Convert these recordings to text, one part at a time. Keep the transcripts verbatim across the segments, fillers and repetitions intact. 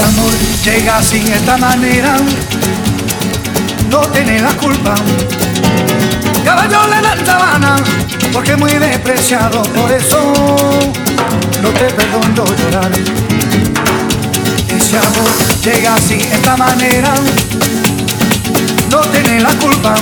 amor llega así de esta manera, no tiene la culpa. Caballo le dan sabana, porque es muy despreciado, por eso no te perdono llorar. Ese amor llega así de esta manera, no tiene la culpa.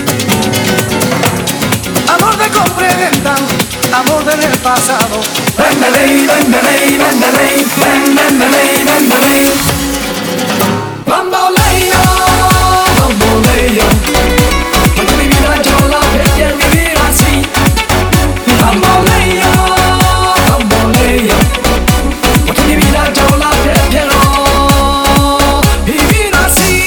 Amor de compra y venta, amor del pasado. Véndele, véndele, véndele, véndele, véndele. Bamboleo, bamboleo, porque mi vida yo la prefiero vivir así. Bamboleo, bamboleo, porque mi vida yo la prefiero vivir así.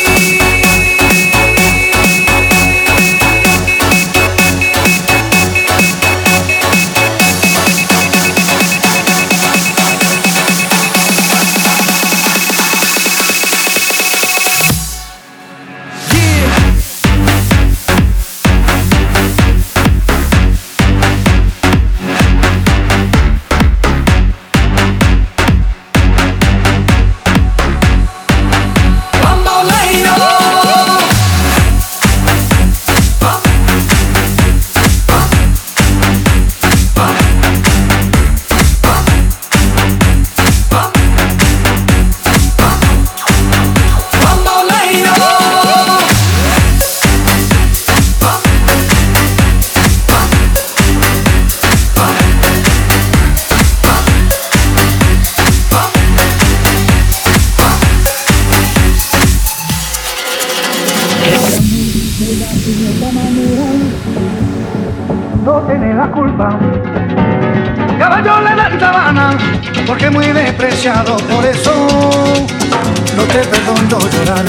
No tiene la culpa. Caballo le dan sabana, porque es muy despreciado, por eso no te perdono llorar.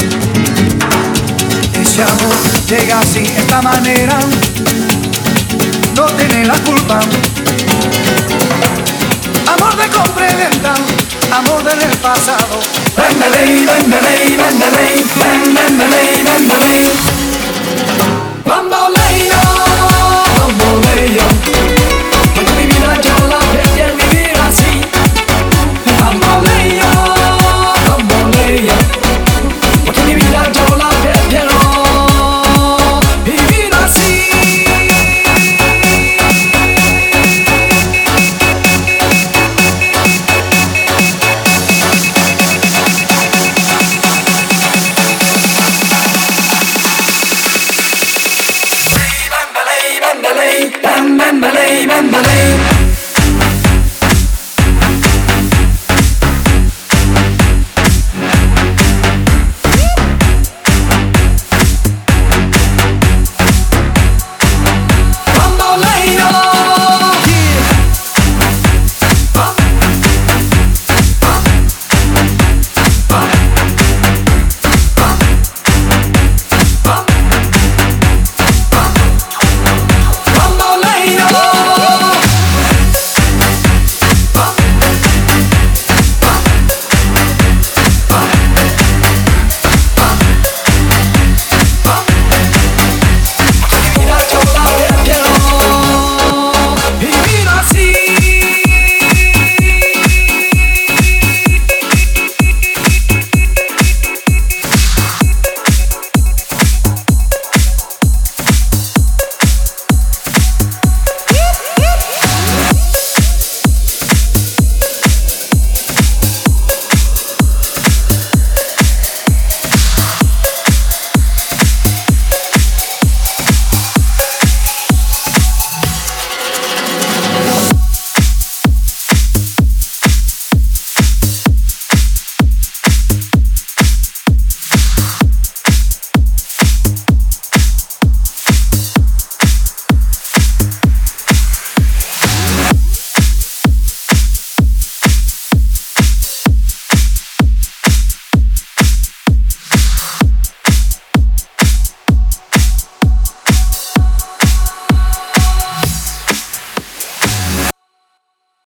Ese amor llega así de esta manera, no tiene la culpa. Amor de compra y venta, amor del pasado. Véndele, véndele, véndele, véndele, véndele. Bamboleo, bamboleo.